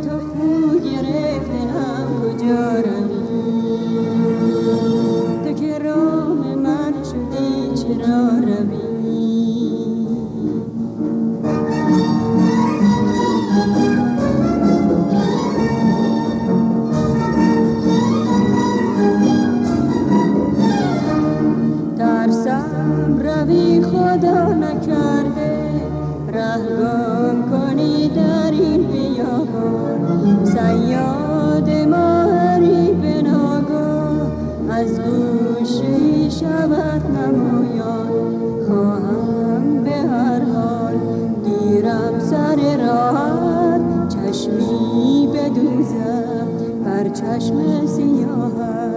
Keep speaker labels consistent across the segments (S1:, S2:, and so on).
S1: تو خو گرفتم کجا روی تو که رام من شدی چرا روی ترسم روی خدا نکرده رهگم کنی در این بیابان صیاد ماهری به ناگاه از گوشه شود نمایان خواهم به هر حال گیرم سر راحت چشمی بدوزم بر چشم سیاهت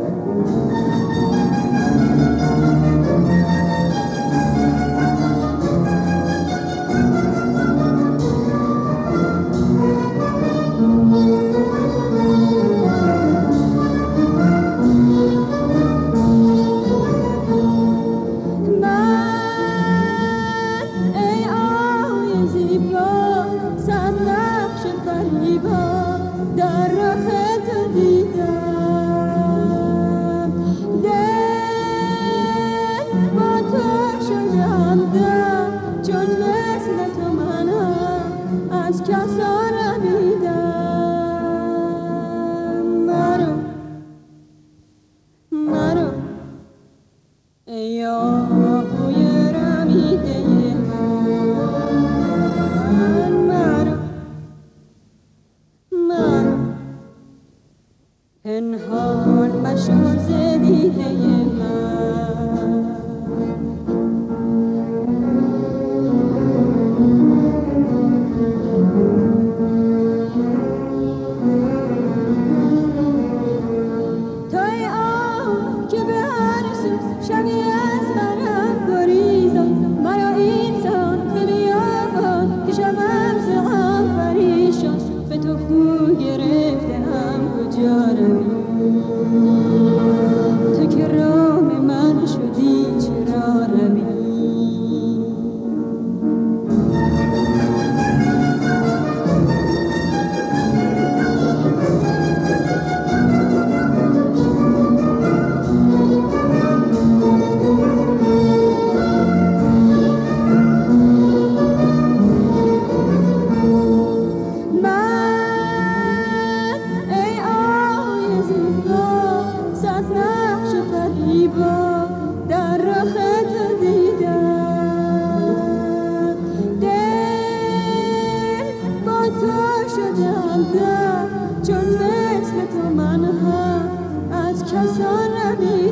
S1: در رخ تو دیدم دل با تو شدم دم چون مثل تو منم از کسا رمیدم مرو ای آهوی رمیده پنهان مشو ز دیده من توی آه که به هر سو شبی از منم گریزان مرا اینسان به بیابان که شبم ز غم پریشان به تو خو گرفتم کجا روی تو که رام من شدی چرا روی در رخ تو دیدم دل با تو شدم دم چون مثل تو من هم از کسان رمیدم